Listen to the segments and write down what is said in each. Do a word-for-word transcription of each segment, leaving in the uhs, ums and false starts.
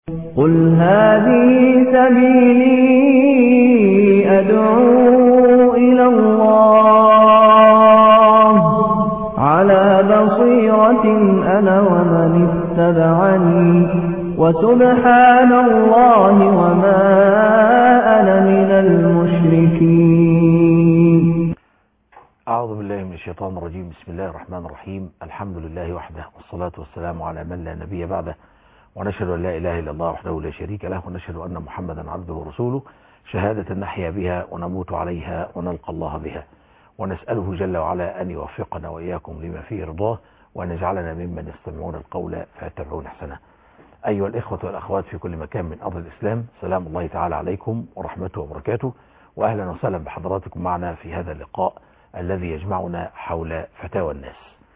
قل هذه سبيلي أدعو إلى الله على بصيرة أنا ومن اتبعني وسبحان الله وما أنا من المشركين. أعوذ بالله من الشيطان الرجيم. بسم الله الرحمن الرحيم. الحمد لله وحده، والصلاة والسلام على من لا نبي بعده، ونشهد أن لا إله إلا الله وحده لا شريك له، ونشهد أن محمدا عبده ورسوله، شهادة نحيا بها ونموت عليها ونلقى الله بها، ونسأله جل وعلا أن يوفقنا وإياكم لما فيه رضاه، وأن يجعلنا ممن يستمعون القول فيتبعون أحسنه. أيها الإخوة والأخوات في كل مكان من أرض الإسلام، سلام الله تعالى عليكم ورحمته وبركاته، وأهلا وسهلا بحضراتكم معنا في هذا اللقاء الذي يجمعنا حول فتاوى الناس.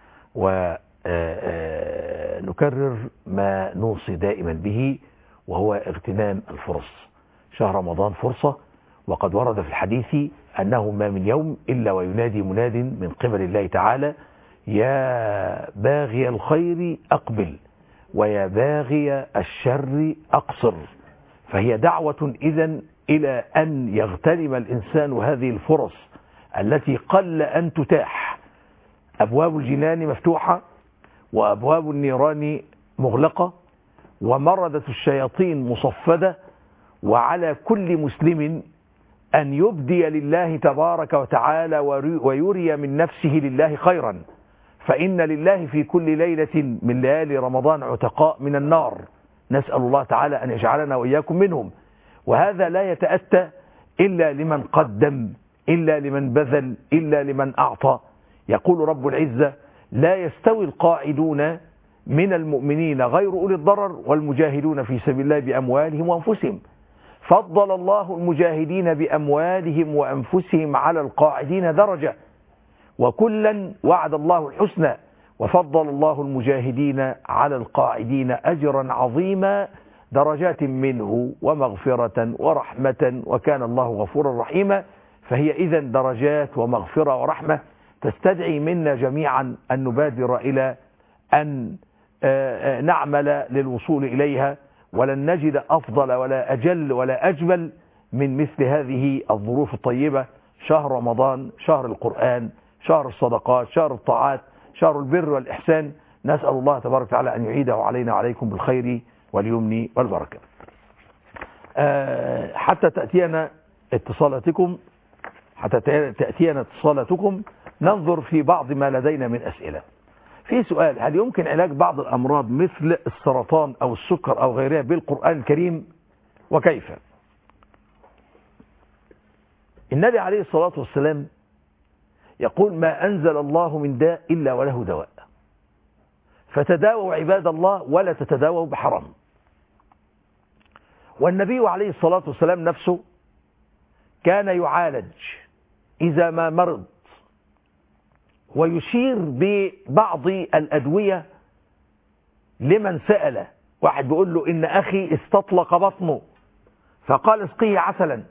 ونكرر ما نوصي دائما به، وهو اغتنام الفرص. شهر رمضان فرصة، وقد ورد في الحديث أنه ما من يوم إلا وينادي مناد من قبل الله تعالى: يا باغي الخير أقبل، ويا باغي الشر أقصر. فهي دعوة إذن إلى أن يغتنم الإنسان هذه الفرص التي قل أن تتاح. أبواب الجنان مفتوحة، وأبواب النيران مغلقة، ومردة الشياطين مصفدة، وعلى كل مسلم أن يبدي لله تبارك وتعالى ويري من نفسه لله خيرا، فإن لله في كل ليلة من ليالي رمضان عتقاء من النار، نسأل الله تعالى أن يجعلنا وإياكم منهم. وهذا لا يتأتى إلا لمن قدم، إلا لمن بذل، إلا لمن أعطى. يقول رب العزة: لا يستوي القاعدون من المؤمنين غير أولي الضرر والمجاهدون في سبيل الله بأموالهم وأنفسهم. فضل الله المجاهدين بأموالهم وأنفسهم على القاعدين درجة، وكلا وعد الله الحسنى، وفضل الله المجاهدين على القاعدين أجرا عظيما، درجات منه ومغفرة ورحمة، وكان الله غفورا رحيما. فهي إذن درجات ومغفرة ورحمة تستدعي منا جميعا أن نبادر إلى أن نعمل للوصول إليها، ولن نجد أفضل ولا أجل ولا أجمل من مثل هذه الظروف الطيبة. شهر رمضان، شهر القرآن، شهر الصدقات، شهر الطاعات، شهر البر والإحسان. نسأل الله تبارك وتعالى أن يعيده علينا وعليكم بالخير واليمن والبركة. حتى تأتينا اتصالاتكم حتى تأتينا اتصالاتكم ننظر في بعض ما لدينا من أسئلة. في سؤال: هل يمكن علاج بعض الأمراض مثل السرطان أو السكر أو غيرها بالقرآن الكريم، وكيف؟ النبي عليه الصلاة والسلام يقول: ما أنزل الله من داء إلا وله دواء، فتداووا عباد الله ولا تتداووا بحرام. والنبي عليه الصلاة والسلام نفسه كان يعالج إذا ما مرض، ويشير ببعض الأدوية لمن سأل. واحد بيقول له: إن أخي استطلق بطنه، فقال: اسقيه عسلا.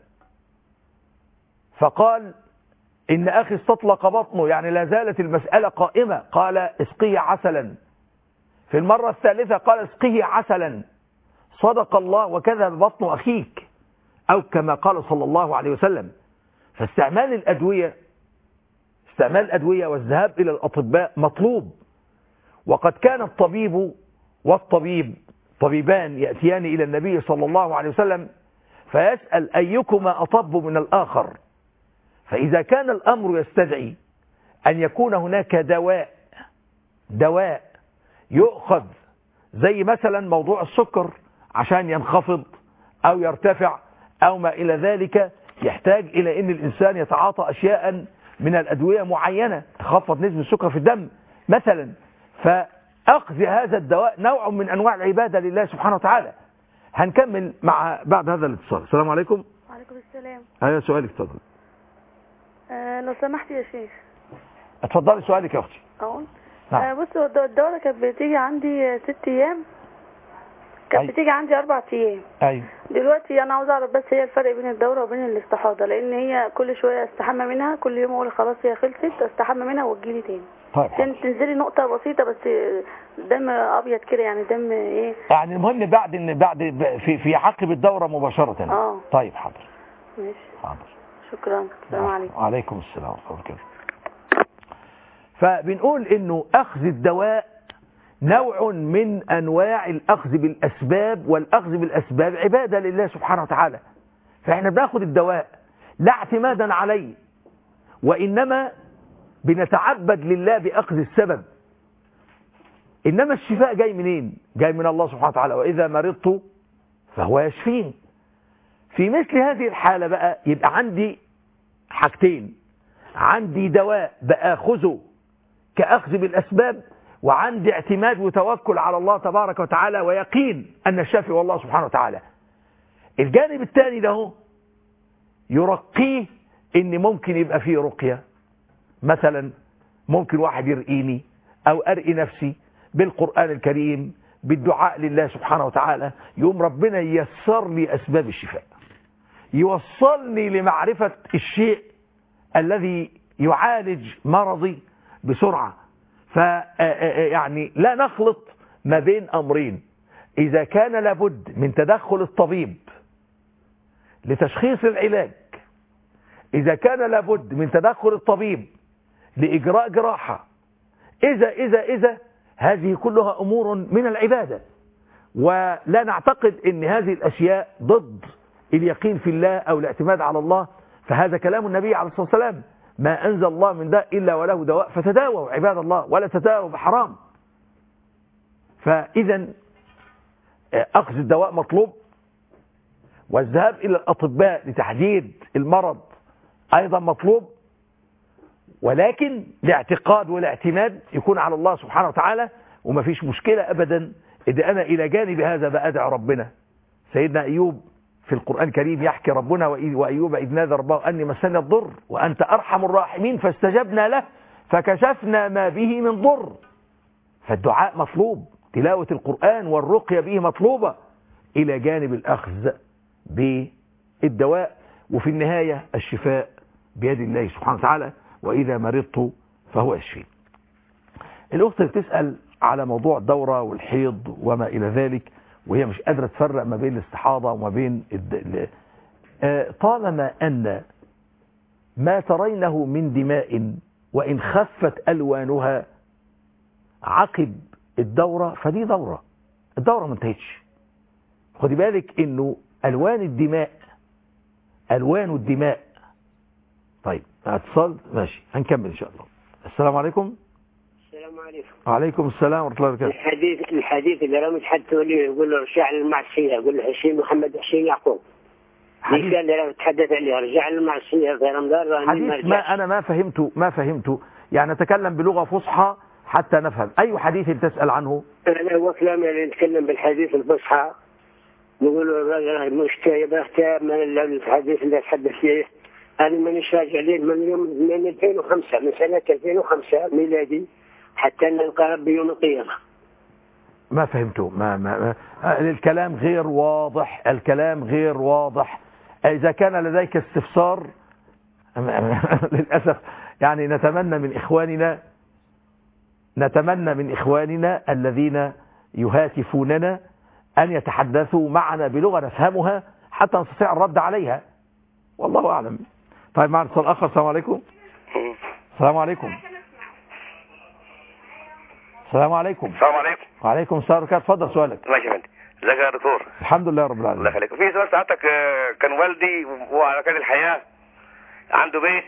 فقال: إن أخي استطلق بطنه، يعني لا زالت المسألة قائمة، قال: اسقيه عسلا. في المرة الثالثة قال: اسقيه عسلا. صدق الله وكذب بطن أخيك، أو كما قال صلى الله عليه وسلم. فاستعمال الأدوية استعمال الأدوية والذهاب إلى الأطباء مطلوب. وقد كان الطبيب والطبيب طبيبان يأتيان إلى النبي صلى الله عليه وسلم فيسأل: أيكما أطب من الآخر؟ فإذا كان الأمر يستدعي أن يكون هناك دواء دواء يؤخذ، زي مثلا موضوع السكر عشان ينخفض أو يرتفع أو ما إلى ذلك، يحتاج إلى أن الإنسان يتعاطى أشياء من الأدوية معينة تخفض نسبة السكر في الدم مثلا. فأخذ هذا الدواء نوع من أنواع العبادة لله سبحانه وتعالى. هنكمل مع بعد هذا الاتصال. السلام عليكم. وعليكم السلام. هذا سؤالك، اتفضل. أه لو سمحت يا شيخ. اتفضلي سؤالك يا أختي. أقول نعم. أه بص، الدورة كانت بتيجي عندي ست أيام، كانت بتيجي عندي أربع أيام. أيوة. دلوقتي أنا عاوزة أعرف بس هي الفرق بين الدورة وبين الاستحاضة، لأن هي كل شوية استحمى منها، كل يوم أقول خلاص هي خلصت، استحمى منها وتجيلي تاني. طيب تن- تنزلي نقطة بسيطة بس دم أبيض كده، يعني دم إيه. يعني المهم بعد ان بعد في في عقب الدورة مباشرة. اه طيب حاضر. ماشي حاضر. شكرا. السلام عليكم. وعليكم السلام ورحمة الله وبركاته. فبنقول انه اخذ الدواء نوع من انواع الاخذ بالاسباب، والاخذ بالاسباب عبادة لله سبحانه وتعالى. فاحنا بناخذ الدواء لا اعتمادا عليه، وانما بنتعبد لله باخذ السبب. انما الشفاء جاي منين؟ جاي من الله سبحانه وتعالى، واذا مرضت فهو يشفين. في مثل هذه الحالة بقى يبقى عندي حاجتين، عندي دواء باخذه كأخذ بالأسباب، وعندي اعتماد وتوكل على الله تبارك وتعالى ويقين أن الشافي والله سبحانه وتعالى. الجانب الثاني ده يرقيه إن ممكن يبقى فيه رقية، مثلا ممكن واحد يرقيني أو أرقي نفسي بالقرآن الكريم بالدعاء لله سبحانه وتعالى، يوم ربنا ييسر لي أسباب الشفاء، يوصلني لمعرفة الشيء الذي يعالج مرضي بسرعة. فيعني لا نخلط ما بين أمرين. إذا كان لابد من تدخل الطبيب لتشخيص العلاج، إذا كان لابد من تدخل الطبيب لإجراء جراحة، إذا إذا إذا هذه كلها أمور من العبادة، ولا نعتقد أن هذه الأشياء ضد اليقين في الله أو الاعتماد على الله. فهذا كلام النبي عليه الصلاة والسلام: ما أنزل الله من داء إلا وله دواء فتداووا عباد الله ولا تداووا بحرام. فإذا أخذ الدواء مطلوب، والذهاب إلى الأطباء لتحديد المرض أيضا مطلوب، ولكن الاعتقاد والاعتماد يكون على الله سبحانه وتعالى. وما فيش مشكلة أبدا إذا أنا إلى جانب هذا بأدعى ربنا. سيدنا أيوب في القرآن الكريم يحكي ربنا: وأيوب إذ نادى ربه أني مسني الضر وأنت أرحم الراحمين فاستجبنا له فكشفنا ما به من ضر. فالدعاء مطلوب، تلاوة القرآن والرقية به مطلوبة، إلى جانب الأخذ بالدواء. وفي النهاية الشفاء بيد الله سبحانه وتعالى، وإذا مرضت فهو يشفين. الأخت بتسأل على موضوع الدورة والحيض وما إلى ذلك، وهي مش قادرة تفرق ما بين الاستحاضة وما بين الد... طالما أن ما ترينه من دماء وإن خفت ألوانها عقب الدورة فدي دورة، الدورة ما انتهتش. خدي بالك إنه ألوان الدماء ألوان الدماء. طيب اتصال ماشي، هنكمل إن شاء الله. السلام عليكم. السلام عليكم. وعليكم السلام ورحمة الله وبركاته. الحديث الحديث اللي رمت حد تقول لي يقول له ارجع للمعصية، يقول له حسين محمد حسين يعقوب. حديث اللي رمت تحدث عليه ارجع للمعصية في رمضان. حديث ما أنا ما فهمته ما فهمته يعني نتكلم بلغة فصحى حتى نفهم. أي حديث تسأل عنه؟ أنا هو كلام اللي نتكلم بالحديث الفصحى، نقول الرجل مشتاق من الحديث اللي تحدث فيه. أنا مانيش راجع ليه من يوم من ألفين وخمسة، من سنة ألفين وخمسة ميلادي حتى نلقى ربي يوم القيامة. ما فهمته. ما, ما, ما الكلام غير واضح، الكلام غير واضح. إذا كان لديك استفسار للأسف يعني نتمنى من إخواننا نتمنى من إخواننا الذين يهاتفوننا أن يتحدثوا معنا بلغة نفهمها حتى نستطيع الرد عليها، والله أعلم. طيب معنا اتصال آخر. السلام عليكم. السلام عليكم. السلام عليكم. السلام عليكم. وعليكم السلام ورحمة الله. اتفضل سؤالك. ماشي يا فندم. ازيك يا دكتور؟ الحمد لله رب العالمين. الله يخليك. في سؤال ساعتك، كان والدي وهو على كاد الحياة عنده بيت،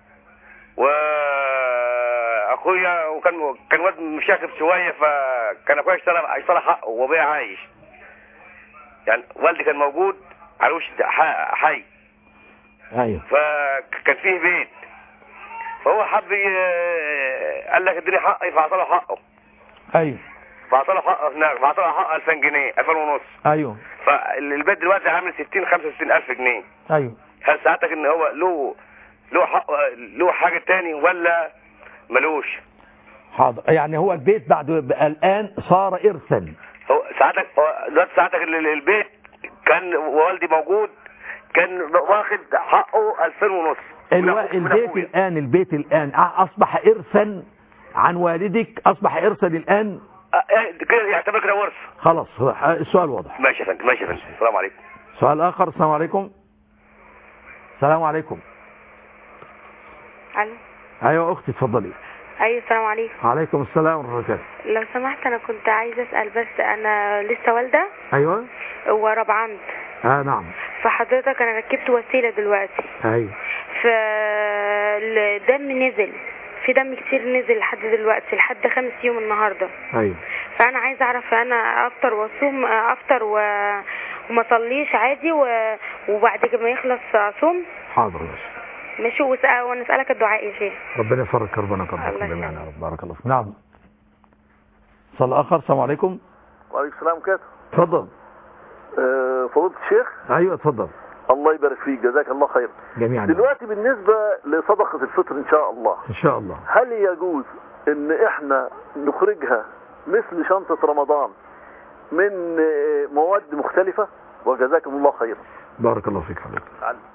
واخويا وكان كان والد مشاغب شويه، فكان اخويا اشترى اشترى حقه وابويا عايش. يعني والدي كان موجود على وش حي. ايوه. فكان فيه بيت، فهو حب قال لك اديني حقي، فاعطى له حقه. ايوه. فاعطى له حقه هناك، فاعطى له حقه ألفين جنيه، ألفين ونص. ايوه. فالبيت دلوقتي عامل ستين خمسة وستين ألف جنيه. ايوه. هل ساعتك ان هو له له حق له حاجه تاني ولا ملوش؟ حاضر. يعني هو البيت بعد الان صار ارثا. هو ساعتك دلوقتي ساعتك البيت كان والدي موجود، كان واخد حقه ألفين ونص. الو... البيت الان البيت الان اصبح ارثا عن والدك أصبح إرثا الآن؟ كده يعتبر كده ورث. خلاص السؤال واضح. ماشي يا فندم. ماشي يا فندم. السلام عليكم. سؤال آخر. السلام عليكم. السلام عليكم. الو. ايوه اختي اتفضلي. ايوه السلام عليكم. وعليكم السلام ورحمه الله وبركاته. لو سمحت انا كنت عايزه اسال، بس انا لسه والده. ايوه. وربعمت. اه نعم. فحضرتك انا ركبت وسيله دلوقتي. ايوه. فالدم نزل، في دم كتير نزل لحد دلوقتي، لحد خمس يوم النهارده. ايوه. فانا عايزه اعرف انا افطر واصوم، افطر و... وما اصليش عادي و... وبعد كده ما يخلص اصوم. حاضر ماشي. ماشي. وسأل وانا اسالك الدعاء يا شيخ. ربنا يفرج كربنا كربكم جميعا يا رب. بارك الله فيك. نعم. صل اخر. السلام عليكم. وعليكم السلام كده. اتفضل. أه فضيلة الشيخ. ايوه اتفضل. الله يبارك فيك، جزاك الله خير. جميعا. دلوقتي بالنسبة لصدقة الفطر ان شاء الله ان شاء الله، هل يجوز ان احنا نخرجها مثل شنطة رمضان من مواد مختلفة؟ وجزاكم الله خيرا. بارك الله فيك حضرتك.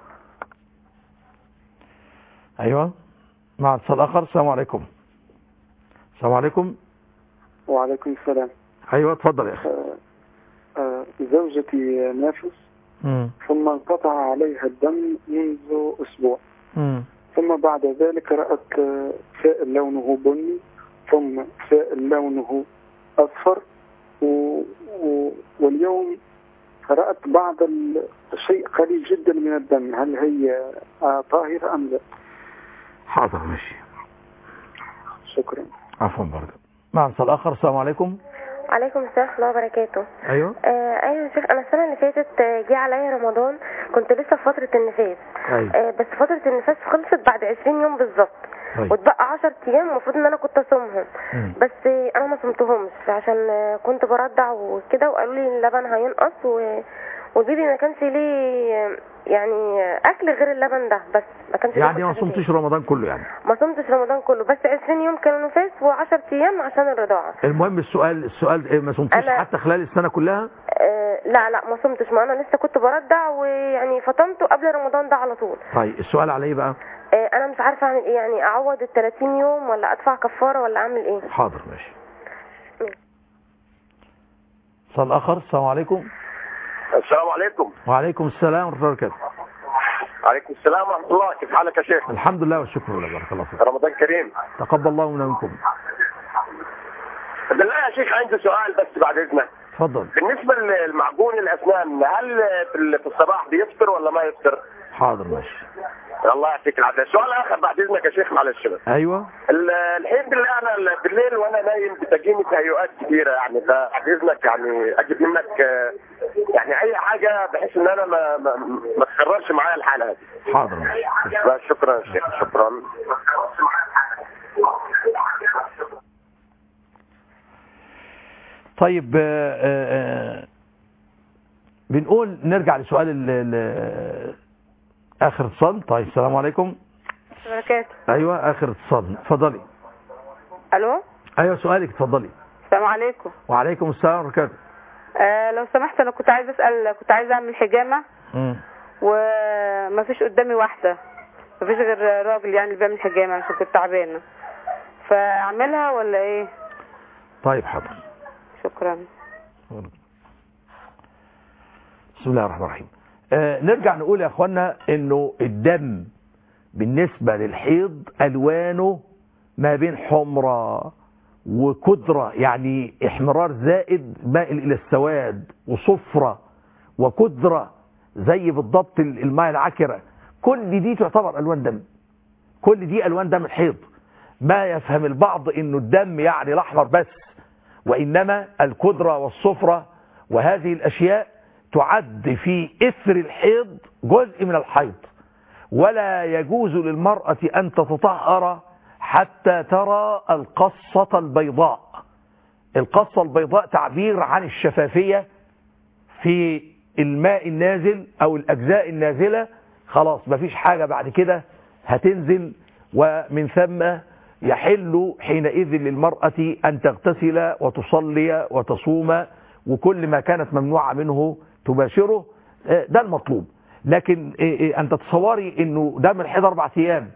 ايوه مع اتصال اخر. السلام عليكم. السلام عليكم. وعليكم السلام. ايوه اتفضل يا اخي. آه آه زوجتي نافس، مم. ثم انقطع عليها الدم منذ اسبوع. مم. ثم بعد ذلك رأت سائل لونه بني، ثم سائل لونه اصفر، و... و... واليوم رأت بعض الشيء قليل جدا من الدم. هل هي طاهرة ام لا؟ حاضر ماشي. شكرا. عفوا بارك. مع اتصال اخر. السلام عليكم. وعليكم السلام ورحمة الله وبركاته. ايوه. آه ايوه يا شيخ، انا السنه اللي فاتت آه، جه عليا رمضان، كنت لسه في فتره النفاس. ايوه. آه بس فتره النفاس خلصت بعد عشرين يوم بالظبط. طيب. واتبقى عشر ايام المفروض ان انا كنت اصومهم، بس آه، انا ما صمتهمش عشان آه، كنت برضع وكده، وقالوا لي اللبن هينقص و... والبيبي ما كانش ليه آه، يعني آه، اكل غير اللبن ده بس، ما كانش يعني ما صمتش رمضان كله يعني؟ ما صمتش رمضان كله، بس عشرين يوم كانوا نفاس وعشر ايام عشان الرضاعه. المهم السؤال السؤال إيه، ما صمتش حتى خلال السنه كلها؟ آه لا لا ما صمتش، ما انا لسه كنت برضع ويعني فطمته قبل رمضان ده على طول. طيب السؤال على ايه بقى؟ آه انا مش عارفه اعمل ايه، يعني اعوض ال ثلاثين يوم ولا ادفع كفاره ولا اعمل ايه؟ حاضر ماشي. اتصال اخر. السلام عليكم. السلام عليكم. وعليكم السلام ورحمه الله وبركاته. وعليكم السلام ورحمه الله. كيف حالك يا شيخ؟ الحمد لله والشكر لله. بارك الله فيك. رمضان كريم. تقبل الله منا ومنكم. بالله يا شيخ عندي سؤال بس بعد اذنك. اتفضل. بالنسبه للمعجون الاسنان، هل في الصباح بيفطر ولا ما يفطر؟ حاضر ماشي. الله يعطيك العافيه. سؤال اخر بعد اذنك يا شيخ معلش. ايوه. الحين بالله انا بالليل وانا نايم بتجيني تهيؤات كثيره، يعني فبعد اذنك يعني اجيب منك يعني اي حاجه بحيث ان انا ما ما, ما تكررش معايا الحاله هذه. حاضر ماشي. شكرا يا شيخ. شكرا. طيب آآ آآ بنقول نرجع لسؤال ال ال اخر اتصال. طيب السلام عليكم. بركاته. ايوه اخر اتصال اتفضلي. الو. ايوه سؤالك اتفضلي. السلام عليكم. وعليكم السلام ورحمه الله. آه لو سمحت انا كنت عايزه اسال، كنت عايزه اعمل حجامه امم وما فيش قدامي واحده، ما فيش غير راجل يعني اللي بيعمل حجامه عشان كنت تعبانه، فاعملها ولا ايه؟ طيب حاضر. شكرا. بسم الله الرحمن الرحيم. آه نرجع نقول يا اخوانا انه الدم بالنسبة للحيض الوانه ما بين حمرة وكدرة، يعني احمرار زائد مائل الى السواد، وصفرة وكدرة زي بالضبط الماء العكرة، كل دي تعتبر الوان دم، كل دي الوان دم الحيض. ما يفهم البعض انه الدم يعني الاحمر بس، وانما الكدرة والصفرة وهذه الاشياء تعد في اثر الحيض جزء من الحيض، ولا يجوز للمرأة ان تتطهر حتى ترى القصة البيضاء. القصة البيضاء تعبير عن الشفافية في الماء النازل او الاجزاء النازلة، خلاص مفيش حاجة بعد كده هتنزل، ومن ثم يحل حينئذ للمرأة ان تغتسل وتصلي وتصوم، وكل ما كانت ممنوعة منه تباشره، ده المطلوب. لكن ان تتصوري انه دم الحيض اربع ايام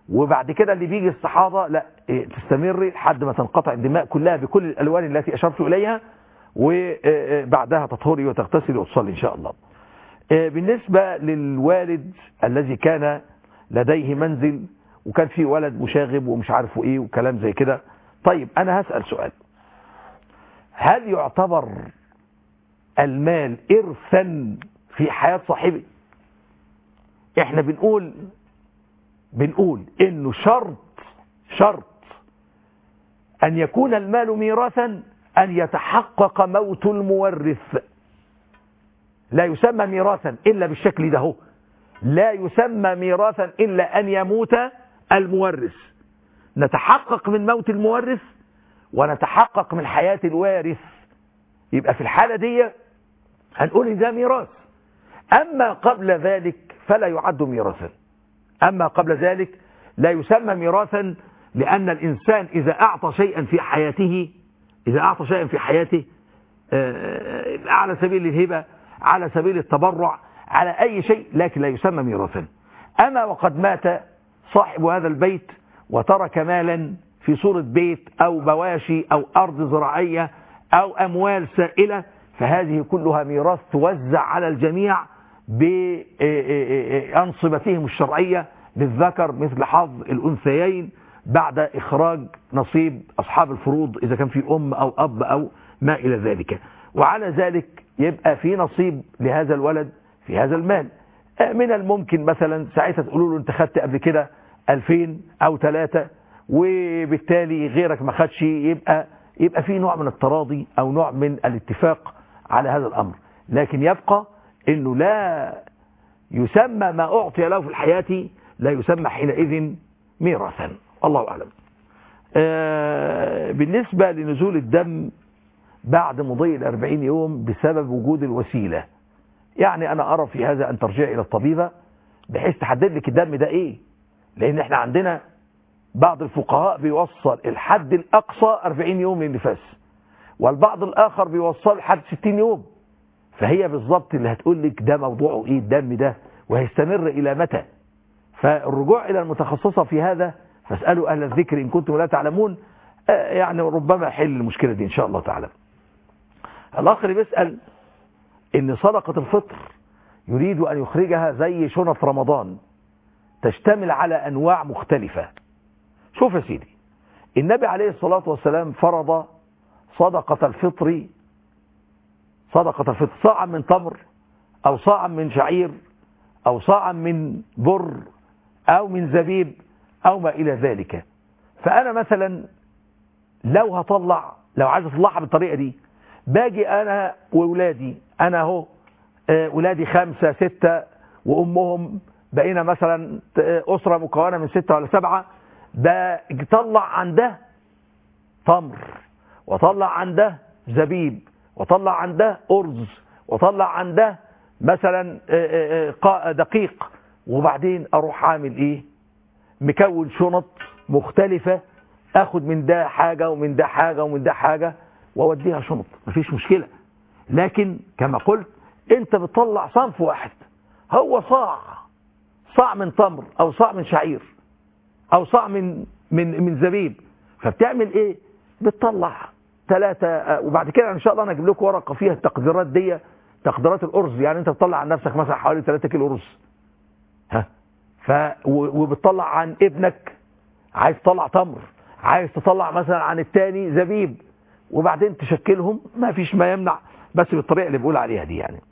وبعد كده اللي بيجي استحاضة لا تستمر لحد ما تنقطع الدماء كلها بكل الألوان التي أشرت إليها، وبعدها تطهري وتغتسلي وتصلي إن شاء الله. بالنسبة للوالد الذي كان لديه منزل وكان فيه ولد مشاغب ومش عارف ايه وكلام زي كده، طيب أنا هسأل سؤال، هل يعتبر المال إرثا في حياة صاحبه؟ احنا بنقول بنقول انه شرط شرط ان يكون المال ميراثا ان يتحقق موت المورث. لا يسمى ميراثا الا بالشكل ده، هو لا يسمى ميراثا الا ان يموت المورث. نتحقق من موت المورث ونتحقق من حياة الوارث، يبقى في الحالة دي هنقول إن ده ميراث. أما قبل ذلك فلا يعد ميراثا، أما قبل ذلك لا يسمى ميراثا، لأن الإنسان إذا أعطى شيئا في حياته إذا أعطى شيئا في حياته على سبيل الهبة، على سبيل التبرع، على أي شيء، لكن لا يسمى ميراثا. أما وقد مات صاحب هذا البيت وترك مالا في صورة بيت أو بواشي أو أرض زراعية أو أموال سائلة، فهذه كلها ميراث توزع على الجميع بأنصبتهم الشرعية، للذكر مثل حظ الأنثيين بعد إخراج نصيب أصحاب الفروض إذا كان في أم أو أب أو ما إلى ذلك. وعلى ذلك يبقى في نصيب لهذا الولد في هذا المال. من الممكن مثلا ساعتها تقولوا له أنت خدت قبل كده ألفين أو ثلاثة وبالتالي غيرك ما خدش، يبقى يبقى في نوع من التراضي أو نوع من الاتفاق على هذا الأمر، لكن يبقى أنه لا يسمى ما أعطي له في الحياة لا يسمى حينئذ ميراثا. الله أعلم. آه بالنسبة لنزول الدم بعد مضي الأربعين يوم بسبب وجود الوسيلة، يعني أنا أرى في هذا أن ترجع إلى الطبيبة بحيث تحدد لك الدم ده إيه، لأن إحنا عندنا بعض الفقهاء بيوصل الحد الأقصى أربعين يوم للنفاس، والبعض الآخر بيوصل لحد ستين يوم، فهي بالضبط اللي هتقول لك ده موضوعه إيه الدم ده وهيستمر إلى متى. فالرجوع إلى المتخصصة في هذا، فاسألوا أهل الذكر إن كنتم لا تعلمون، يعني ربما يحل المشكلة دي إن شاء الله تعالى. الآخر بيسأل إن صدقة الفطر يريد أن يخرجها زي شنط رمضان تشتمل على أنواع مختلفة. شوف يا سيدي، النبي عليه الصلاة والسلام فرض صدقة الفطر صدقة الفطر صاعا من تمر أو صاعا من شعير أو صاعا من بر أو من زبيب أو ما إلى ذلك. فأنا مثلا لو هطلع لو عايز أطلعها بالطريقة دي، باجي أنا وولادي، أنا أهو ولادي خمسة ستة وأمهم بقينا مثلا أسرة مكونة من ستة ولا سبعة، بطلع عن ده تمر وطلع عن ده زبيب وطلع عن ده أرز وطلع عن ده مثلا دقيق، وبعدين أروح عامل إيه، مكون شنط مختلفة، أخد من ده حاجة ومن ده حاجة ومن ده حاجة وأوديها شنط، مفيش مشكلة. لكن كما قلت أنت بتطلع صنف واحد، هو صاع صاع من تمر أو صاع من شعير أو صاع من من من زبيب، فبتعمل إيه، بتطلع ثلاثة، وبعد كده إن شاء الله أنا أجيب لكم ورقة فيها التقديرات دي، تقديرات الأرز، يعني أنت بتطلع عن نفسك مثلا حوالي ثلاثة كيلو رز، ها ف وبتطلع عن ابنك عايز تطلع تمر، عايز تطلع مثلا عن التاني زبيب، وبعدين تشكلهم، ما فيش ما يمنع، بس بالطريقة اللي بقول عليها دي. يعني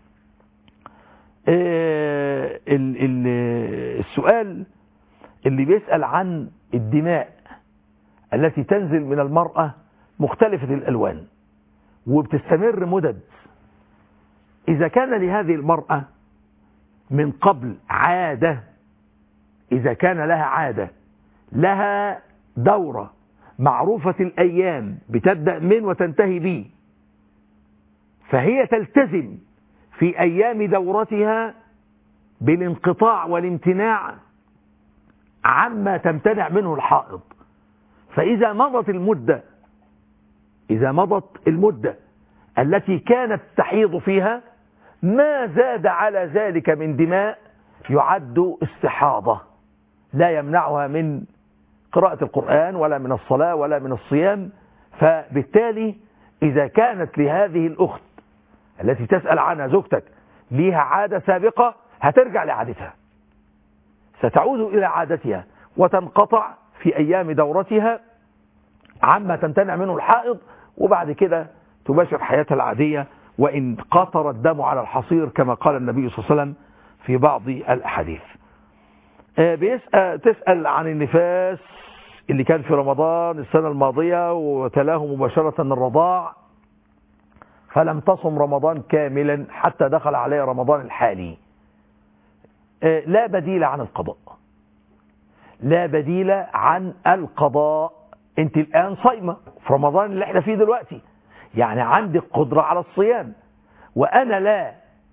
إيه ال ال السؤال اللي بيسأل عن الدماء التي تنزل من المرأة مختلفة الألوان وبتستمر مدد، إذا كان لهذه المرأة من قبل عادة، إذا كان لها عادة، لها دورة معروفة الأيام بتبدأ من وتنتهي به، فهي تلتزم في أيام دورتها بالانقطاع والامتناع عما تمتنع منه الحائض. فإذا مضت المدة إذا مضت المدة التي كانت تحيض فيها، ما زاد على ذلك من دماء يعد استحاضة، لا يمنعها من قراءة القرآن ولا من الصلاة ولا من الصيام. فبالتالي إذا كانت لهذه الأخت التي تسأل عنها زوجتك ليها عادة سابقة، هترجع لعادتها، ستعود إلى عادتها وتنقطع في أيام دورتها عما تمتنع منه الحائض، وبعد كده تباشر حياتها العادية وإن قطر الدم على الحصير كما قال النبي صلى الله عليه وسلم في بعض الأحاديث. بيسأل تسأل عن النفاس اللي كان في رمضان السنة الماضية وتلاه مباشرة الرضاع، فلم تصم رمضان كاملا حتى دخل عليه رمضان الحالي. لا بديل عن القضاء، لا بديل عن القضاء. انت الآن صايمة في رمضان اللي احنا فيه دلوقتي، يعني عندك قدرة على الصيام، وأنا لا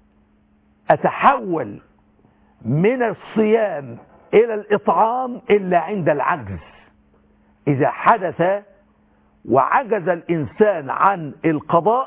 أتحول من الصيام إلى الإطعام إلا عند العجز. إذا حدث وعجز الإنسان عن القضاء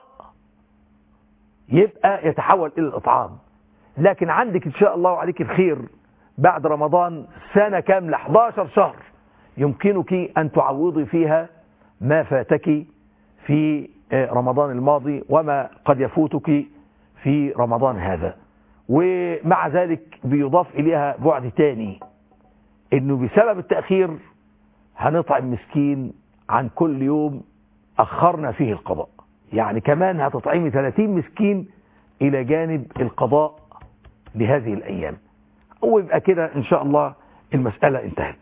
يبقى يتحول إلى الإطعام. لكن عندك إن شاء الله وعليك الخير بعد رمضان سنة كاملة إحدى عشر شهر يمكنك أن تعوضي فيها ما فاتك في رمضان الماضي وما قد يفوتك في رمضان هذا. ومع ذلك بيضاف إليها بعد تاني، إنه بسبب التأخير هنطعم مسكين عن كل يوم أخرنا فيه القضاء، يعني كمان هتطعمي ثلاثين مسكين إلى جانب القضاء لهذه الأيام، ويبقى كده إن شاء الله المسألة انتهت.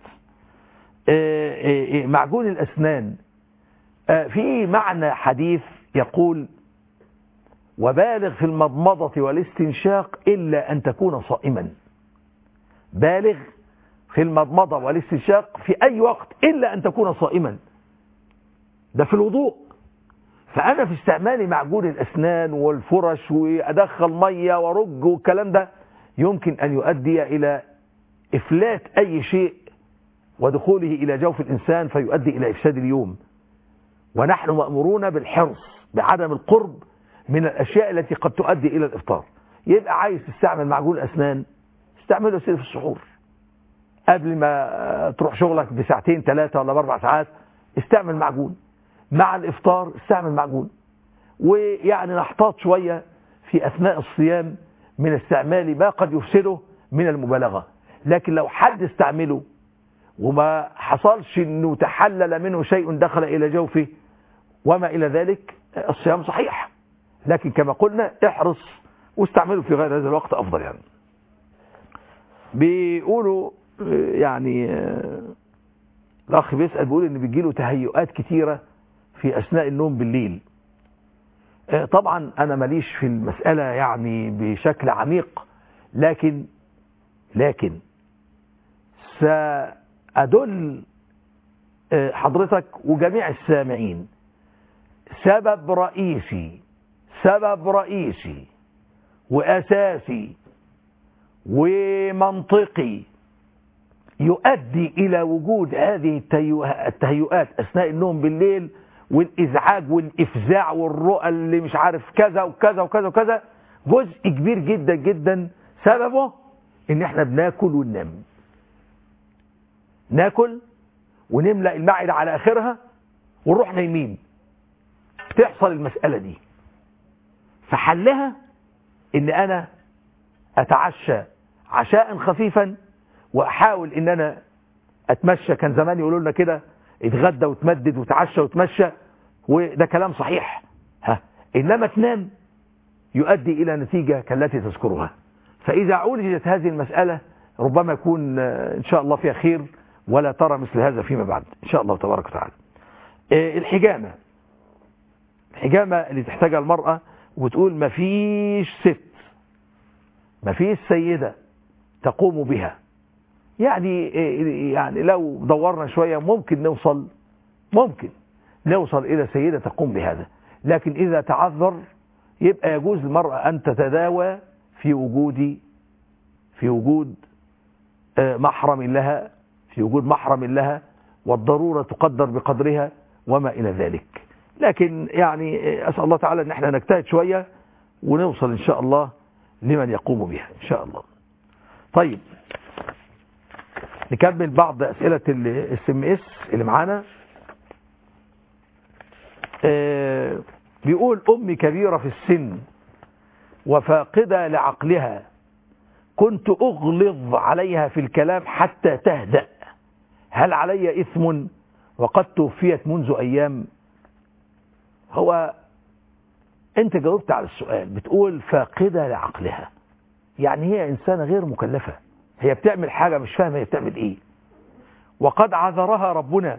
معجون الأسنان في معنى حديث يقول: وبالغ في المضمضة والاستنشاق إلا أن تكون صائما. بالغ في المضمضة والاستنشاق في أي وقت إلا أن تكون صائما، ده في الوضوء. فأنا في استعمالي معجون الأسنان والفرش وأدخل مية ورج والكلام ده يمكن أن يؤدي إلى إفلات أي شيء ودخوله إلى جوف الإنسان فيؤدي إلى إفساد اليوم. ونحن مأمورون بالحرص بعدم القرب من الأشياء التي قد تؤدي إلى الإفطار. يبقى عايز تستعمل معجون الأسنان استعمله سير في السحور قبل ما تروح شغلك بساعتين ثلاثة ولا باربع ساعات، استعمل معجون. مع الإفطار استعمل معجون. ويعني نحتاط شوية في أثناء الصيام من استعمال ما قد يفسده من المبالغة، لكن لو حد استعمله وما حصلش انه تحلل منه شيء دخل الى جوفه وما الى ذلك الصيام صحيح. لكن كما قلنا احرص واستعمله في غير هذا الوقت افضل. يعني بيقولوا يعني الاخ بيسأل بيقول ان بيجيله تهيؤات كتيرة في اثناء النوم بالليل. طبعا انا ماليش في المسألة يعني بشكل عميق، لكن لكن سأدل حضرتك وجميع السامعين سبب رئيسي سبب رئيسي وأساسي ومنطقي يؤدي إلى وجود هذه التهيؤات أثناء النوم بالليل والإزعاج والإفزاع والرؤى اللي مش عارف كذا وكذا وكذا وكذا. جزء كبير جدا جدا سببه إن احنا بناكل وننام، ناكل ونملأ المعدة على آخرها ونروح نايمين. تحصل المسألة دي، فحلها ان انا اتعشى عشاء خفيفا واحاول ان انا اتمشى. كان زمان يقولوا لنا كده اتغدى وتمدد وتعشى وتمشى، وده كلام صحيح. ها انما تنام يؤدي الى نتيجة كالتي تذكرها. فاذا عولجت هذه المسألة ربما يكون ان شاء الله فيها خير ولا ترى مثل هذا فيما بعد ان شاء الله تبارك وتعالى. الحجامة الحجامة اللي تحتاجها المرأة وتقول ما فيش ست ما فيش سيدة تقوم بها. يعني يعني لو دورنا شوية ممكن نوصل ممكن نوصل إلى سيدة تقوم بهذا، لكن إذا تعذر يبقى يجوز للمرأة أن تتداوى في وجود في وجود محرم لها في وجود محرم لها والضرورة تقدر بقدرها وما إلى ذلك. لكن يعني أسأل الله تعالى أن احنا نجتهد شوية ونوصل إن شاء الله لمن يقوم بها إن شاء الله. طيب نكمل بعض أسئلة الاس ام اس اللي معانا. آه بيقول أمي كبيرة في السن وفاقدة لعقلها، كنت أغلظ عليها في الكلام حتى تهدأ، هل علي إثم وقد توفيت منذ أيام؟ هو أنت جاوبت على السؤال، بتقول فاقدة لعقلها، يعني هي إنسانة غير مكلفة، هي بتعمل حاجة مش فاهمة هي بتعمل إيه. وقد عذرها ربنا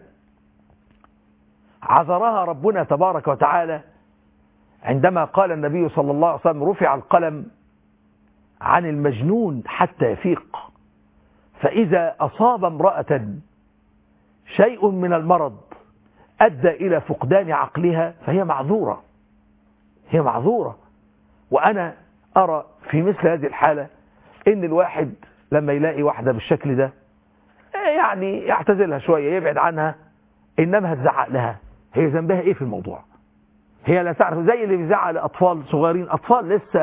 عذرها ربنا تبارك وتعالى عندما قال النبي صلى الله عليه وسلم رفع القلم عن المجنون حتى يفيق، فإذا أصاب امرأة شيء من المرض أدى إلى فقدان عقلها فهي معذورة، هي معذورة. وأنا أرى في مثل هذه الحالة إن الواحد لما يلاقي واحدة بالشكل ده يعني يعتزلها شوية، يبعد عنها، إنما هتزعق لها، هي ذنبها إيه في الموضوع؟ هي لا تعرف، زي اللي بيزعق لأطفال صغيرين، أطفال لسه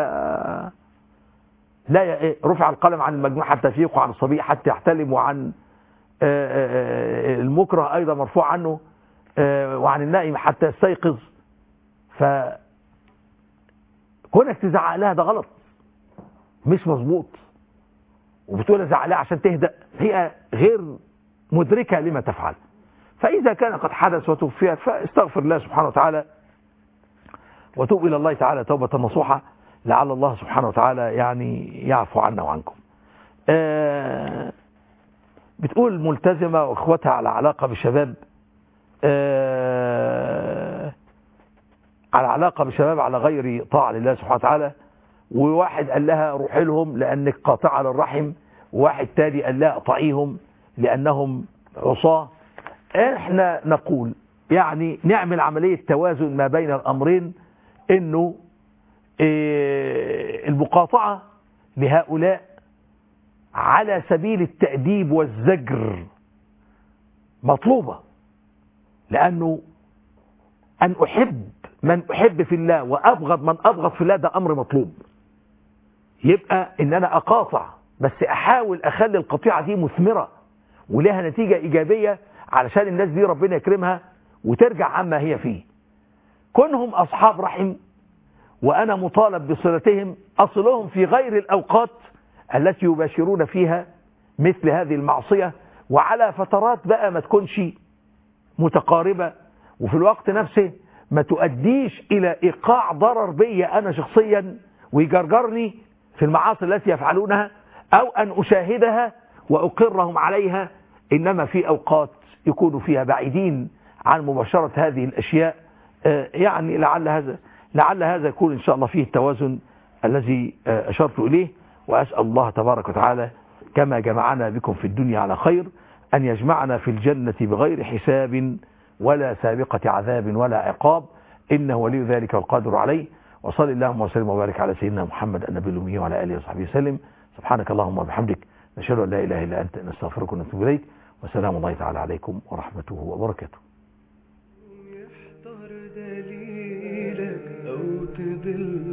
لا رفع القلم عن المجنون حتى يفيق، وعن الصبي حتى يحتلم، وعن المكره أيضا مرفوع عنه، وعن النائم حتى يستيقظ. فكونك تزعق لها ده غلط، مش مظبوط، وبتقول ازعق لها عشان تهدأ، هي غير مدركة لما تفعل. فإذا كان قد حدث وتوفيت فاستغفر الله سبحانه وتعالى وتوب إلى الله تعالى توبة نصوحة، لعل الله سبحانه وتعالى يعني يعفو عنا وعنكم. آه بتقول ملتزمة واخوتها على علاقة بشباب آه على علاقة بشباب على غير طاعة لله سبحانه وتعالى، وواحد قال لها روحي لهم لأنك قاطعة للرحم، وواحد تاني قال لها اقطعيهم لأنهم عصاة. احنا نقول يعني نعمل عملية توازن ما بين الأمرين، انه ايه المقاطعة لهؤلاء على سبيل التأديب والزجر مطلوبة، لأنه أن أحب من أحب في الله وأبغض من أبغض في الله ده أمر مطلوب. يبقى إن أنا أقاطع، بس أحاول أخلي القطيعة دي مثمرة ولها نتيجة إيجابية علشان الناس دي ربنا يكرمها وترجع عما هي فيه. كونهم أصحاب رحم وأنا مطالب بصلتهم، أصلهم في غير الأوقات التي يباشرون فيها مثل هذه المعصية، وعلى فترات بقى ما تكونش متقاربة، وفي الوقت نفسه ما تؤديش إلى إيقاع ضرر بي أنا شخصيا ويجرجرني في المعاصي التي يفعلونها، أو أن أشاهدها وأقرهم عليها، إنما في أوقات يكونوا فيها بعيدين عن مباشرة هذه الأشياء. يعني لعل هذا لعل هذا يكون إن شاء الله فيه التوازن الذي أشرت إليه. وأسأل الله تبارك وتعالى كما جمعنا بكم في الدنيا على خير أن يجمعنا في الجنة بغير حساب ولا سابقة عذاب ولا عقاب، إنه ولي ذلك والقادر عليه. وصل اللهم وسلم وبارك على سيدنا محمد النبي الأمي وعلى آله وصحبه وسلم. سبحانك اللهم وبحمدك، نشهد أن لا إله إلا أنت، نستغفرك ونتوب إليك، وسلام الله تعالى عليكم ورحمته وبركاته. يحضر دليلك أو تضل